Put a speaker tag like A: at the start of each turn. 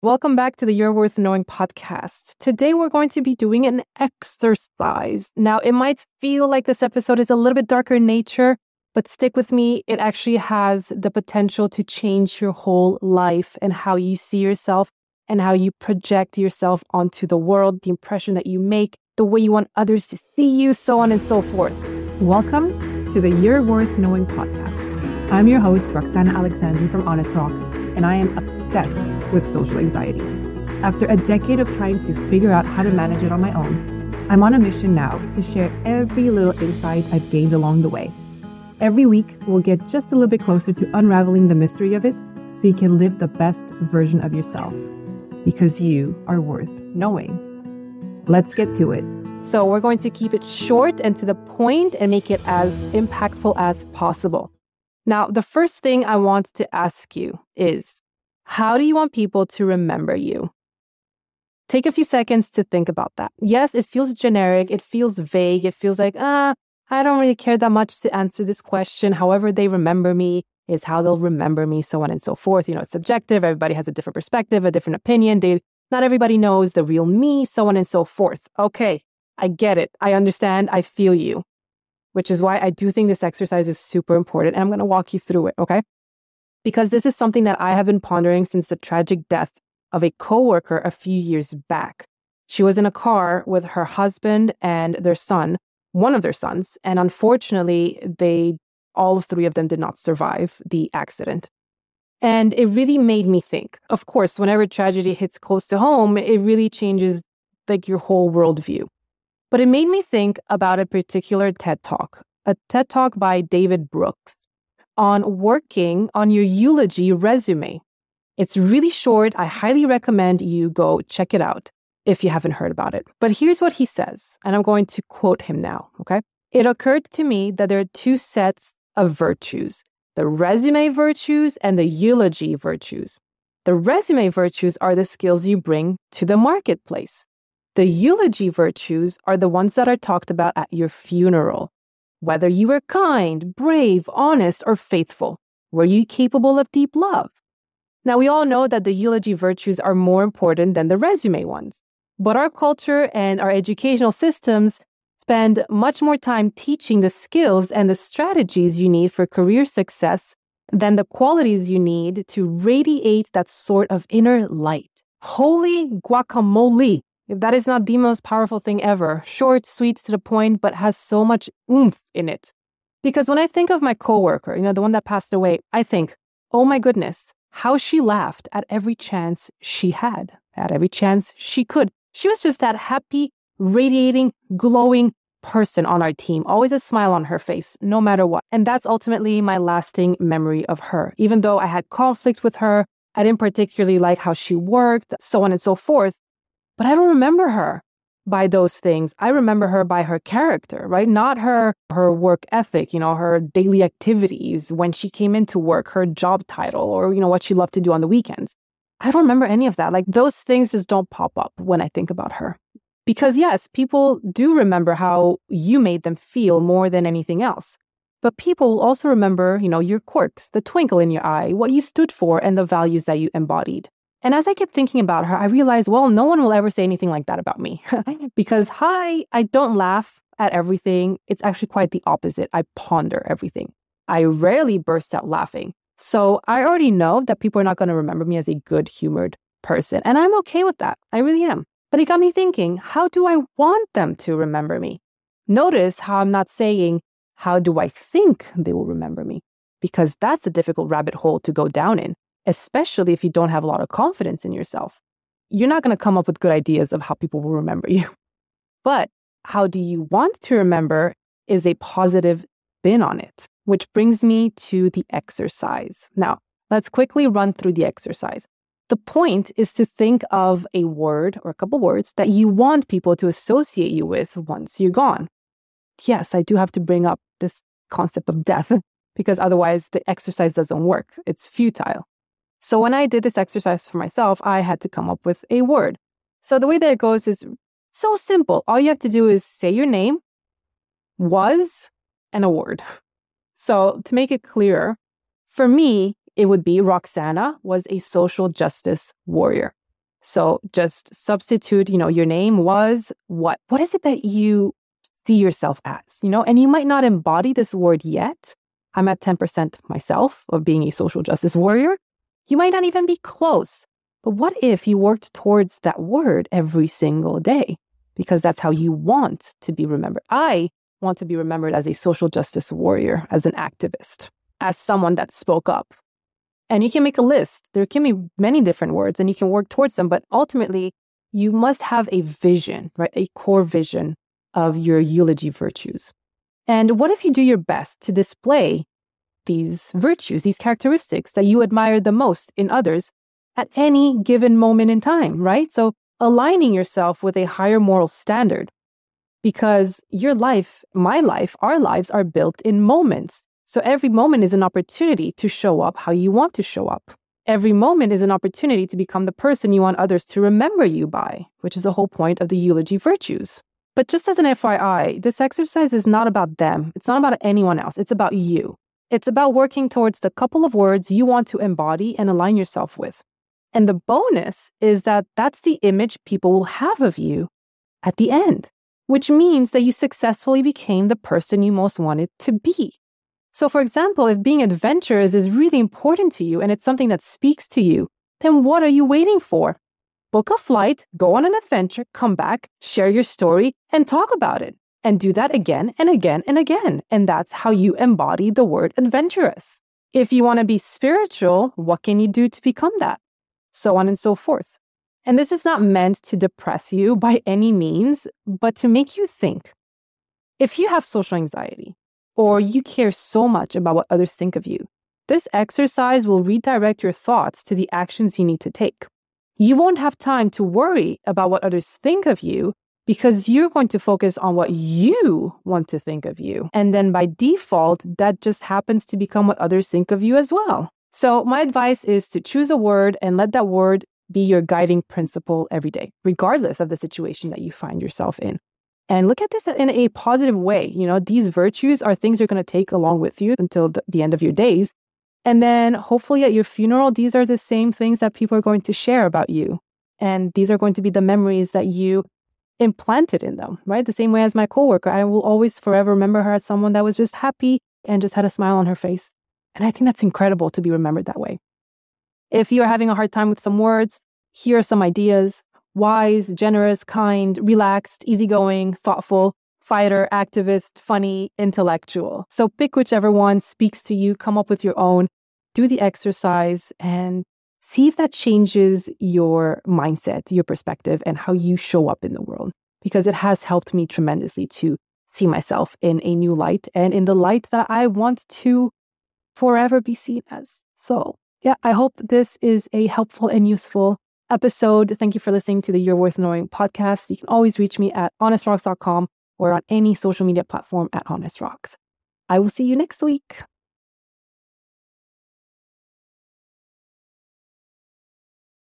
A: Welcome back to the You're Worth Knowing podcast. Today, we're going to be doing an exercise. Now, it might feel like this episode is a little bit darker in nature, but stick with me. It actually has the potential to change your whole life and how you see yourself and how you project yourself onto the world, the impression that you make, the way you want others to see you, so on and so forth.
B: Welcome to the You're Worth Knowing podcast. I'm your host, Roxana Alexandri from Honest Rocks, and I am obsessed with social anxiety. After a decade of trying to figure out how to manage it on my own, I'm on a mission now to share every little insight I've gained along the way. Every week, we'll get just a little bit closer to unraveling the mystery of it so you can live the best version of yourself, because you are worth knowing. Let's get to it.
A: So we're going to keep it short and to the point and make it as impactful as possible. Now, the first thing I want to ask you is, how do you want people to remember you? Take a few seconds to think about that. Yes, it feels generic. It feels vague. It feels like, I don't really care that much to answer this question. However they remember me is how they'll remember me, so on and so forth. You know, it's subjective. Everybody has a different perspective, a different opinion. Not everybody knows the real me, so on and so forth. Okay, I get it. I understand. I feel you. Which is why I do think this exercise is super important. And I'm going to walk you through it, okay? Because this is something that I have been pondering since the tragic death of a coworker a few years back. She was in a car with her husband and their son, one of their sons, and unfortunately, all three of them did not survive the accident. And it really made me think. Of course, whenever tragedy hits close to home, it really changes like your whole worldview. But it made me think about a particular TED Talk, a TED Talk by David Brooks on working on your eulogy resume. It's really short. I highly recommend you go check it out if you haven't heard about it. But here's what he says, and I'm going to quote him now, okay? It occurred to me that there are two sets of virtues, the resume virtues and the eulogy virtues. The resume virtues are the skills you bring to the marketplace. The eulogy virtues are the ones that are talked about at your funeral. Whether you were kind, brave, honest, or faithful, were you capable of deep love? Now, we all know that the eulogy virtues are more important than the resume ones, but our culture and our educational systems spend much more time teaching the skills and the strategies you need for career success than the qualities you need to radiate that sort of inner light. Holy guacamole! If that is not the most powerful thing ever, short, sweet, to the point, but has so much oomph in it. Because when I think of my coworker, the one that passed away, I think, oh my goodness, how she laughed at every chance she had, at every chance she could. She was just that happy, radiating, glowing person on our team, always a smile on her face, no matter what. And that's ultimately my lasting memory of her. Even though I had conflict with her, I didn't particularly like how she worked, so on and so forth. But I don't remember her by those things. I remember her by her character, right? Not her work ethic, her daily activities, when she came into work, her job title, or, what she loved to do on the weekends. I don't remember any of that. Like, those things just don't pop up when I think about her. Because yes, people do remember how you made them feel more than anything else. But people will also remember, your quirks, the twinkle in your eye, what you stood for, and the values that you embodied. And as I kept thinking about her, I realized, well, no one will ever say anything like that about me. Because, I don't laugh at everything. It's actually quite the opposite. I ponder everything. I rarely burst out laughing. So I already know that people are not going to remember me as a good-humored person. And I'm okay with that. I really am. But it got me thinking, how do I want them to remember me? Notice how I'm not saying, how do I think they will remember me? Because that's a difficult rabbit hole to go down in. Especially if you don't have a lot of confidence in yourself. You're not going to come up with good ideas of how people will remember you. But how do you want to remember is a positive spin on it, which brings me to the exercise. Now, let's quickly run through the exercise. The point is to think of a word or a couple words that you want people to associate you with once you're gone. Yes, I do have to bring up this concept of death because otherwise the exercise doesn't work. It's futile. So when I did this exercise for myself, I had to come up with a word. So the way that it goes is so simple. All you have to do is say your name, was, and a word. So to make it clearer, for me, it would be Roxana was a social justice warrior. So just substitute, your name was what? What is it that you see yourself as, And you might not embody this word yet. I'm at 10% myself of being a social justice warrior. You might not even be close. But what if you worked towards that word every single day? Because that's how you want to be remembered. I want to be remembered as a social justice warrior, as an activist, as someone that spoke up. And you can make a list. There can be many different words and you can work towards them. But ultimately, you must have a vision, right? A core vision of your eulogy virtues. And what if you do your best to display these virtues, these characteristics that you admire the most in others at any given moment in time, right? So aligning yourself with a higher moral standard, because your life, my life, our lives are built in moments. So every moment is an opportunity to show up how you want to show up. Every moment is an opportunity to become the person you want others to remember you by, which is the whole point of the eulogy virtues. But just as an FYI, this exercise is not about them. It's not about anyone else. It's about you. It's about working towards the couple of words you want to embody and align yourself with. And the bonus is that that's the image people will have of you at the end, which means that you successfully became the person you most wanted to be. So, for example, if being adventurous is really important to you and it's something that speaks to you, then what are you waiting for? Book a flight, go on an adventure, come back, share your story, and talk about it. And do that again and again and again. And that's how you embody the word adventurous. If you want to be spiritual, what can you do to become that? So on and so forth. And this is not meant to depress you by any means, but to make you think. If you have social anxiety, or you care so much about what others think of you, this exercise will redirect your thoughts to the actions you need to take. You won't have time to worry about what others think of you because you're going to focus on what you want to think of you. And then by default, that just happens to become what others think of you as well. So my advice is to choose a word and let that word be your guiding principle every day, regardless of the situation that you find yourself in. And look at this in a positive way. These virtues are things you're going to take along with you until the end of your days. And then hopefully at your funeral, these are the same things that people are going to share about you. And these are going to be the memories that you implanted in them, right? The same way as my coworker, I will always forever remember her as someone that was just happy and just had a smile on her face. And I think that's incredible to be remembered that way. If you're having a hard time with some words, here are some ideas. Wise, generous, kind, relaxed, easygoing, thoughtful, fighter, activist, funny, intellectual. So pick whichever one speaks to you, come up with your own, do the exercise, and see if that changes your mindset, your perspective, and how you show up in the world. Because it has helped me tremendously to see myself in a new light and in the light that I want to forever be seen as. So, yeah, I hope this is a helpful and useful episode. Thank you for listening to the You're Worth Knowing podcast. You can always reach me at honestrocks.com or on any social media platform at Honest Rocks. I will see you next week.